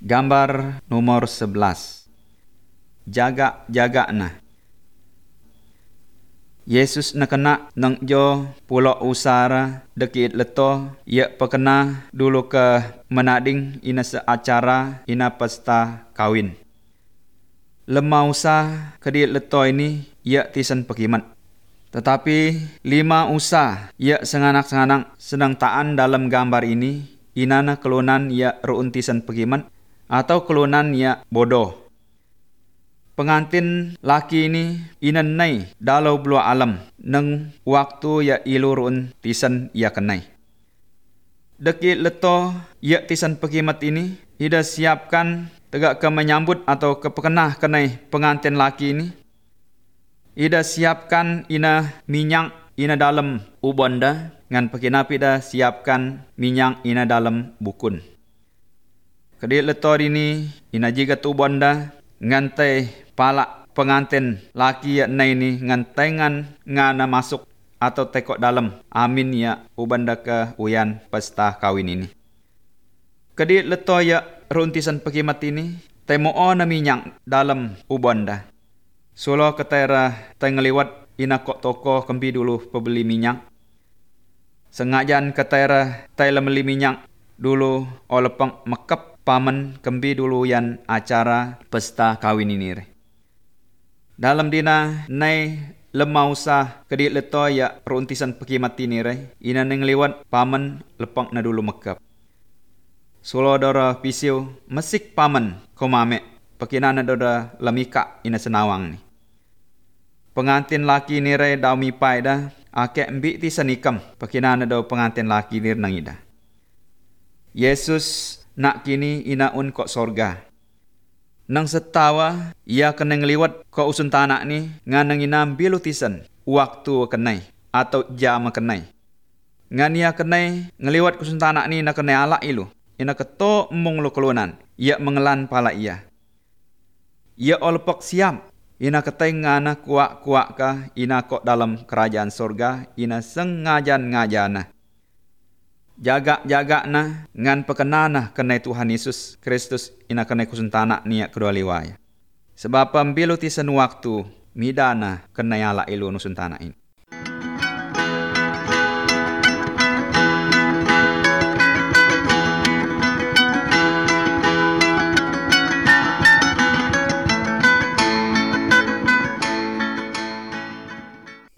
Gambar nomor 11. Jaga nah. Yesus nakena nang jo pulau usara dekit leto ia pekena dulu ke menading ina seacara ina pesta kawin. Lemah usah kedit leto ini ia tisen pekimat. Tetapi 5 usah ia senganak-senganak sedang taan dalam gambar ini inana kelunan ia ruun tisen pekimat atau kelunan ia bodoh. Pengantin laki ini inanay dalau blua alam nang waktu ya ilurun tisan ia kenai. Dekit leto ia tisan pekimat ini ida siapkan tegak ke menyambut atau ke pekenah kenai pengantin laki ini. Ida siapkan ina minyak ina dalam ubonda ngan pekinapi ida siapkan minyak ina dalam bukun. Kedit leto ini ina jiga tu ubonda ngantai palak pengantin laki ya nai ni ngantai ngana masuk atau tekok dalam amin ya ubanda ke uyan pesta kawin ini. Kedit leto ya runtisan pekimat ini temoo na minyak dalam ubanda. Solo ketera tengeliwat ina kok toko kempi dulu pebeli minyak. Sengajan ketera tay lemeli minyak dulu olepeng mekep pamen kempi dulu yan acara pesta kawin ini. Dalam dina nai lemah usah kedit leto ya runtisan pekimat ini ina nengliwat pamen lepang na dulu mekep. Solo dora pisiu mesik pamen komame pekinana dora lemika ina senawang ni. Pengantin laki ni dau mipai dah ake mbik ti sanikam pekinana dau pengantin laki ni nang ida. Yesus nak kini ina un kok sorga. Nang setawa ia kena ngeliwat ko usun tanak ni ngan ina bilu tisan waktu kenai atau jam kenai. Ngan ia kenai ngeliwat usun tanak ni nak kenai alak ilu. Ina keto mung lu kelunan. Ia mengelan pala ia. Ia olpok siap. Ina ketai ngana kuak-kuak ka ina kok dalam kerajaan sorga ina sengajan-ngajana. Jaga na ngan pekenana kenai Tuhan Yesus Kristus ina kenai kusuntana niat kedua liwaya. Sebab pembilu tisan waktu midana kenai ala ilu nusuntana ini.